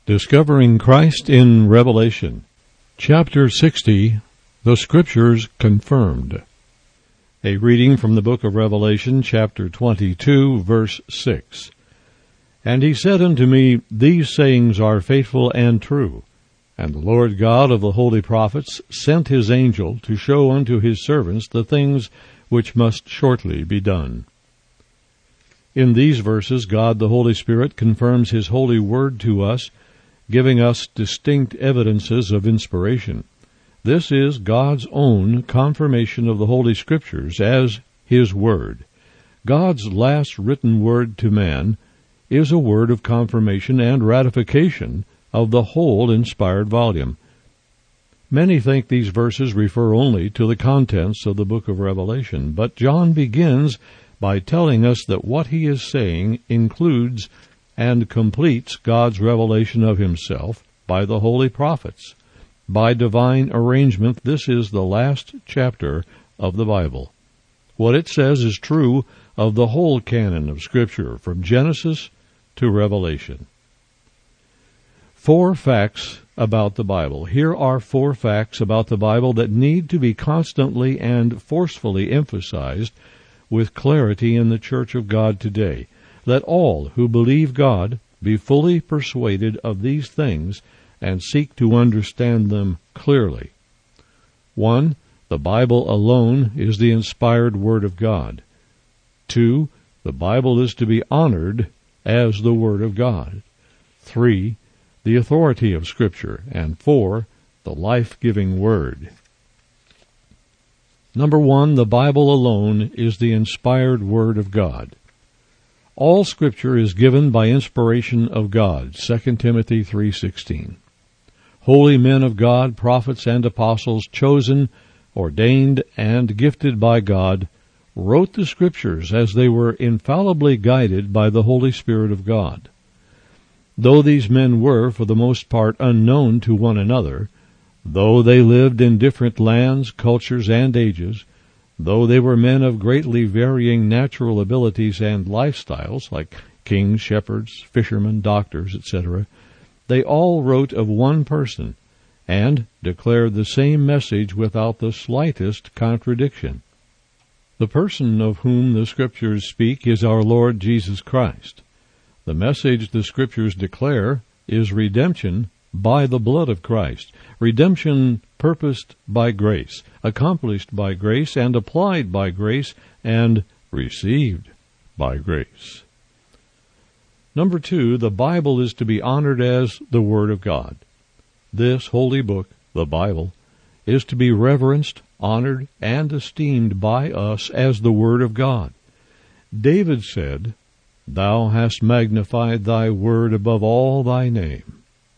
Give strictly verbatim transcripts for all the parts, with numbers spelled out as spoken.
Discovering Christ in Revelation, Chapter sixty, The Scriptures Confirmed. A reading from the book of Revelation, chapter twenty-two, verse six. And he said unto me, These sayings are faithful and true. And the Lord God of the holy prophets sent his angel to show unto his servants the things which must shortly be done. In these verses, God the Holy Spirit confirms his holy word to us, giving us distinct evidences of inspiration. This is God's own confirmation of the Holy Scriptures as his word. God's last written word to man is a word of confirmation and ratification of the whole inspired volume. Many think these verses refer only to the contents of the book of Revelation, but John begins by telling us that what he is saying includes and completes God's revelation of himself by the holy prophets. By divine arrangement, this is the last chapter of the Bible. What it says is true of the whole canon of Scripture, from Genesis to Revelation. Four facts about the Bible. Here are four facts about the Bible that need to be constantly and forcefully emphasized with clarity in the Church of God today. Let all who believe God be fully persuaded of these things and seek to understand them clearly. One, the Bible alone is the inspired Word of God. Two, the Bible is to be honored as the Word of God. Three, the authority of Scripture. And four, the life-giving Word. Number one, the Bible alone is the inspired Word of God. All Scripture is given by inspiration of God, Second Timothy three sixteen. Holy men of God, prophets and apostles, chosen, ordained, and gifted by God, wrote the Scriptures as they were infallibly guided by the Holy Spirit of God. Though these men were, for the most part, unknown to one another, though they lived in different lands, cultures, and ages, though they were men of greatly varying natural abilities and lifestyles, like kings, shepherds, fishermen, doctors, et cetera, they all wrote of one person and declared the same message without the slightest contradiction. The person of whom the Scriptures speak is our Lord Jesus Christ. The message the Scriptures declare is redemption by the blood of Christ, redemption purposed by grace, accomplished by grace, and applied by grace, and received by grace. Number two, the Bible is to be honored as the Word of God. This holy book, the Bible, is to be reverenced, honored, and esteemed by us as the Word of God. David said, Thou hast magnified thy word above all thy name.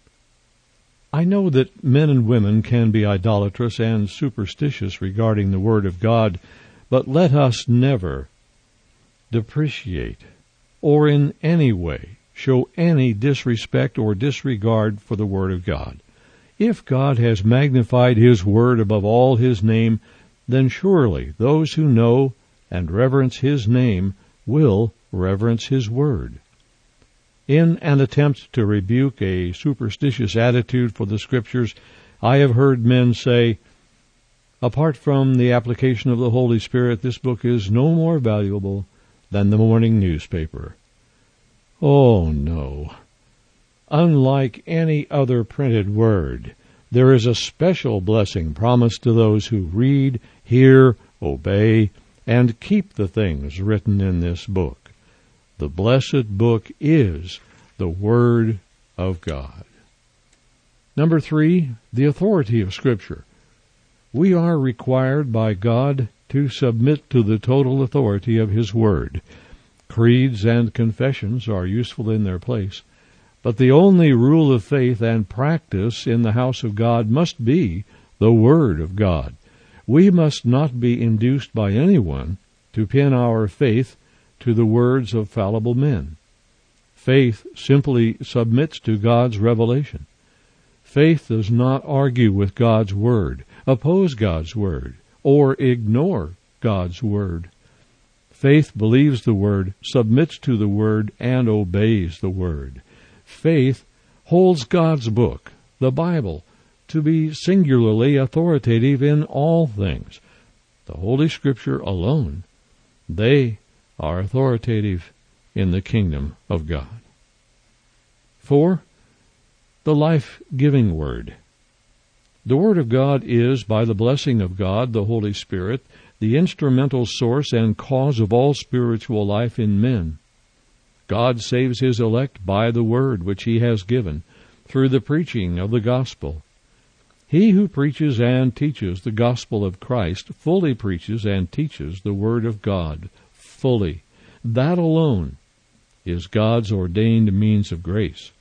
I know that men and women can be idolatrous and superstitious regarding the Word of God, but let us never depreciate or in any way show any disrespect or disregard for the Word of God. If God has magnified his Word above all his name, then surely those who know and reverence his name will reverence his Word. In an attempt to rebuke a superstitious attitude for the Scriptures, I have heard men say, apart from the application of the Holy Spirit, this book is no more valuable than the morning newspaper. Oh, no. Unlike any other printed word, there is a special blessing promised to those who read, hear, obey, and keep the things written in this book. The blessed book is the Word of God. Number three, the authority of Scripture. We are required by God to submit to the total authority of his Word. Creeds and confessions are useful in their place, but the only rule of faith and practice in the house of God must be the Word of God. We must not be induced by anyone to pin our faith to the words of fallible men. Faith simply submits to God's revelation. Faith does not argue with God's Word, oppose God's Word, or ignore God's Word. Faith believes the Word, submits to the Word, and obeys the Word. Faith holds God's book, the Bible, to be singularly authoritative in all things. The Holy Scripture alone, they are authoritative in the kingdom of God. Four, the life-giving Word. The Word of God is, by the blessing of God, the Holy Spirit, the instrumental source and cause of all spiritual life in men. God saves His elect by the Word which He has given, through the preaching of the gospel. He who preaches and teaches the gospel of Christ fully preaches and teaches the Word of God fully. That alone is God's ordained means of grace.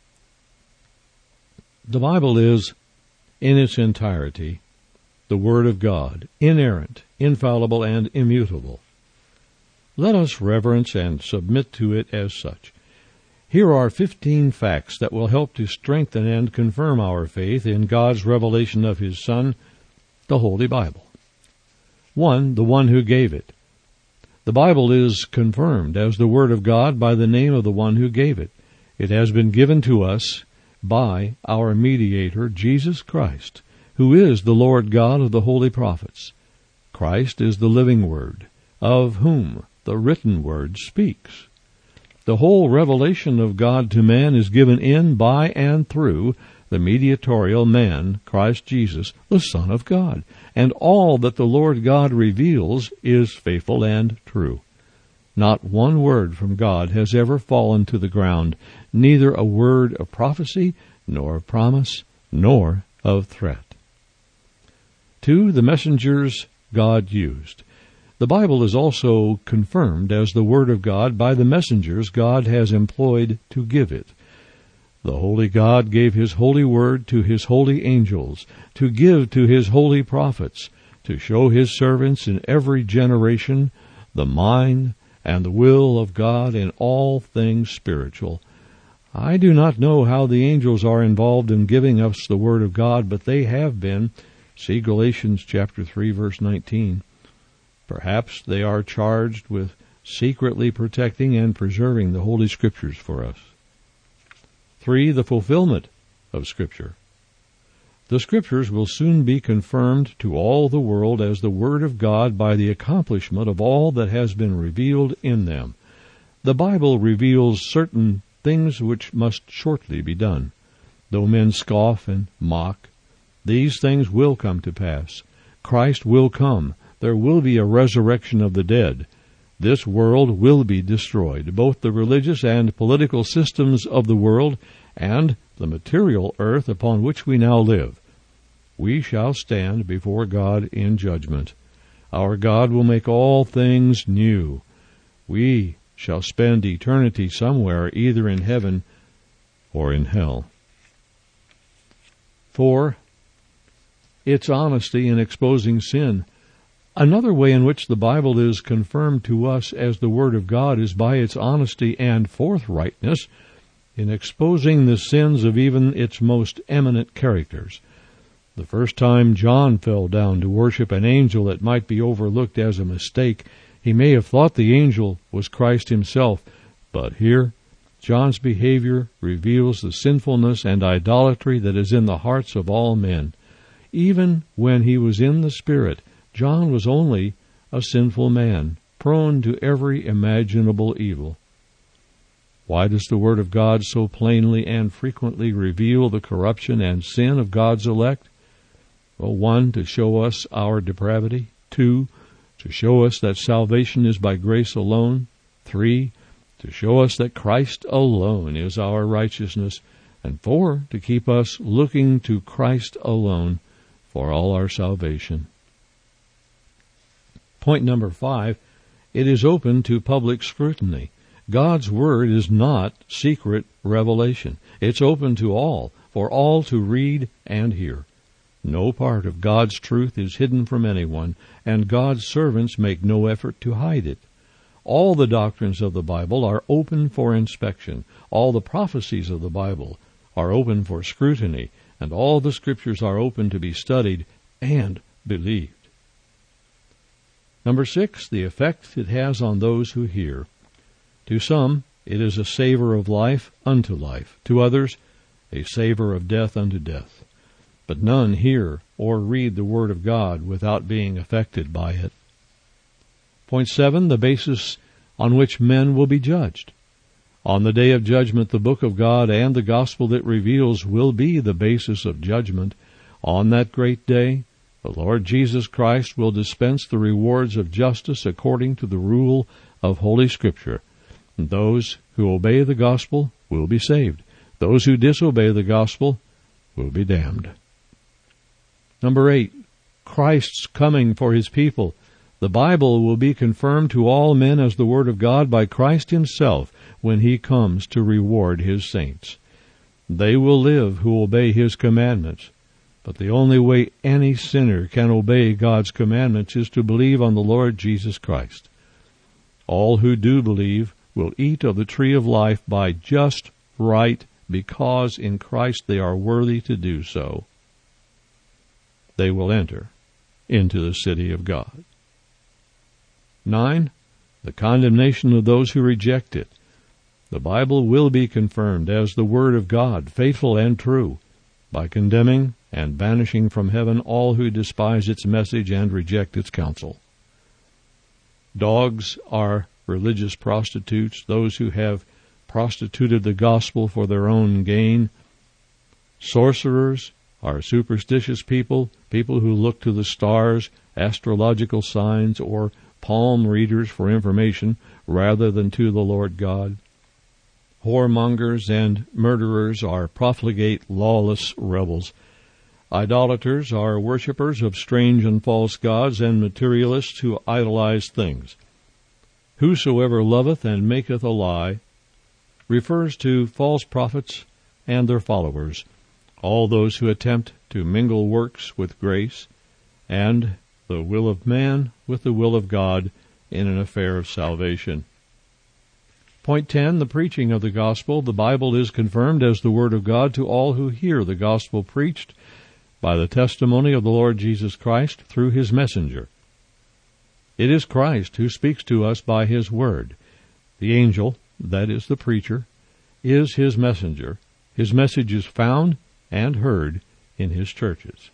The Bible is, in its entirety, the Word of God, inerrant, infallible, and immutable. Let us reverence and submit to it as such. Here are fifteen facts that will help to strengthen and confirm our faith in God's revelation of His Son, the Holy Bible. One, the one who gave it. The Bible is confirmed as the Word of God by the name of the one who gave it. It has been given to us by our mediator, Jesus Christ, who is the Lord God of the holy prophets. Christ is the living Word, of whom the written Word speaks. The whole revelation of God to man is given in, by, and through the mediatorial man, Christ Jesus, the Son of God. And all that the Lord God reveals is faithful and true. Not one word from God has ever fallen to the ground, neither a word of prophecy, nor of promise, nor of threat. Two, the messengers God used. The Bible is also confirmed as the Word of God by the messengers God has employed to give it. The Holy God gave His holy Word to His holy angels, to give to His holy prophets, to show His servants in every generation the mind and the will of God in all things spiritual. I do not know how the angels are involved in giving us the Word of God, but they have been. See Galatians chapter three, verse nineteen. Perhaps they are charged with secretly protecting and preserving the Holy Scriptures for us. Three, the fulfillment of Scripture. The Scriptures will soon be confirmed to all the world as the Word of God by the accomplishment of all that has been revealed in them. The Bible reveals certain things which must shortly be done. Though men scoff and mock, these things will come to pass. Christ will come. There will be a resurrection of the dead. This world will be destroyed, both the religious and political systems of the world and the material earth upon which we now live. We shall stand before God in judgment. Our God will make all things new. We shall spend eternity somewhere, either in heaven or in hell. Four, its honesty in exposing sin. Another way in which the Bible is confirmed to us as the Word of God is by its honesty and forthrightness in exposing the sins of even its most eminent characters. The first time John fell down to worship an angel that might be overlooked as a mistake, he may have thought the angel was Christ himself, but here John's behavior reveals the sinfulness and idolatry that is in the hearts of all men. Even when he was in the Spirit, John was only a sinful man, prone to every imaginable evil. Why does the Word of God so plainly and frequently reveal the corruption and sin of God's elect? Well, one, to show us our depravity. Two, to show us that salvation is by grace alone. Three, to show us that Christ alone is our righteousness. And four, to keep us looking to Christ alone for all our salvation. Point number five, it is open to public scrutiny. God's Word is not secret revelation. It's open to all, for all to read and hear. No part of God's truth is hidden from anyone, and God's servants make no effort to hide it. All the doctrines of the Bible are open for inspection. All the prophecies of the Bible are open for scrutiny, and all the Scriptures are open to be studied and believed. Number six, the effect it has on those who hear. To some, it is a savor of life unto life. To others, a savor of death unto death. But none hear or read the Word of God without being affected by it. Point seven, the basis on which men will be judged. On the day of judgment, the book of God and the gospel it reveals will be the basis of judgment. On that great day, the Lord Jesus Christ will dispense the rewards of justice according to the rule of Holy Scripture. And those who obey the gospel will be saved. Those who disobey the gospel will be damned. Number eight, Christ's coming for his people. The Bible will be confirmed to all men as the Word of God by Christ himself when he comes to reward his saints. They will live who obey his commandments. But the only way any sinner can obey God's commandments is to believe on the Lord Jesus Christ. All who do believe will eat of the tree of life by just right, because in Christ they are worthy to do so. They will enter into the city of God. Nine, the condemnation of those who reject it. The Bible will be confirmed as the Word of God, faithful and true, by condemning and banishing from heaven all who despise its message and reject its counsel. Dogs are religious prostitutes, those who have prostituted the gospel for their own gain. Sorcerers are superstitious people, people who look to the stars, astrological signs, or palm readers for information rather than to the Lord God. Whoremongers and murderers are profligate, lawless rebels. Idolaters are worshippers of strange and false gods, and materialists who idolize things. Whosoever loveth and maketh a lie refers to false prophets and their followers, all those who attempt to mingle works with grace and the will of man with the will of God in an affair of salvation. Point ten, the preaching of the gospel. The Bible is confirmed as the Word of God to all who hear the gospel preached by the testimony of the Lord Jesus Christ through his messenger. It is Christ who speaks to us by his word. The angel, that is the preacher, is his messenger. His message is found and heard in his churches.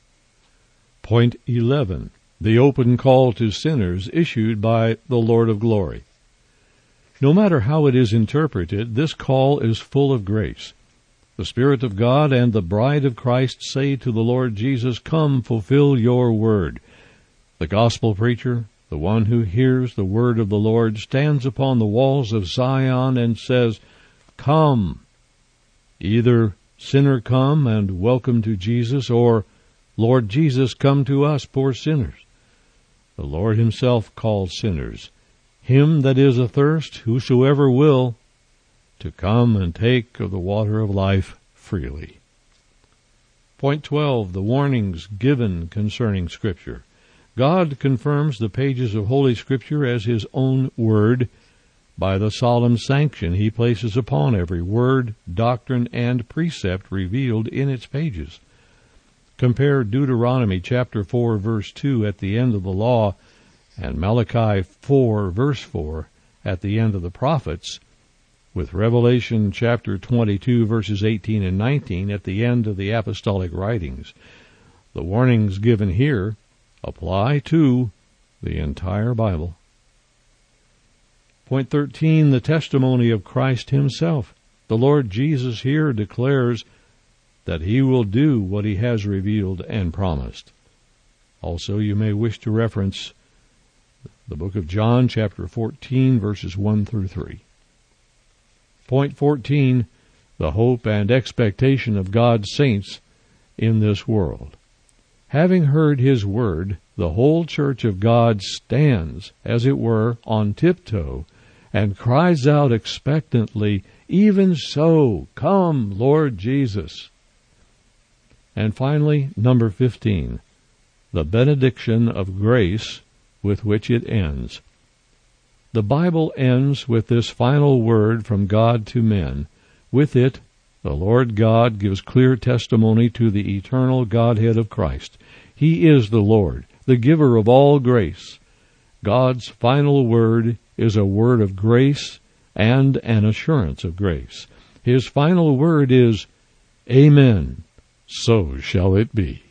Point eleven, the open call to sinners issued by the Lord of glory. No matter how it is interpreted, this call is full of grace. The Spirit of God and the bride of Christ say to the Lord Jesus, "Come, fulfill your word." The gospel preacher, the one who hears the word of the Lord, stands upon the walls of Zion and says, "Come." Either sinner come and welcome to Jesus, or Lord Jesus, come to us, poor sinners. The Lord himself calls sinners, "Him that is athirst, whosoever will, to come and take of the water of life freely." Point twelve, the warnings given concerning Scripture. God confirms the pages of Holy Scripture as his own word by the solemn sanction he places upon every word, doctrine, and precept revealed in its pages. Compare Deuteronomy chapter four, verse two at the end of the law, and Malachi four, verse four at the end of the prophets, with Revelation chapter twenty-two, verses eighteen and nineteen at the end of the apostolic writings. The warnings given here apply to the entire Bible. Point thirteen, the testimony of Christ himself. The Lord Jesus here declares that he will do what he has revealed and promised. Also, you may wish to reference the book of John, chapter fourteen, verses one through three. Point fourteen, the hope and expectation of God's saints in this world. Having heard his word, the whole church of God stands, as it were, on tiptoe, and cries out expectantly, "Even so, come, Lord Jesus." And finally, number fifteen, the benediction of grace with which it ends. The Bible ends with this final word from God to men. With it, the Lord God gives clear testimony to the eternal Godhead of Christ. He is the Lord, the giver of all grace. God's final word is a word of grace and an assurance of grace. His final word is, Amen. So shall it be.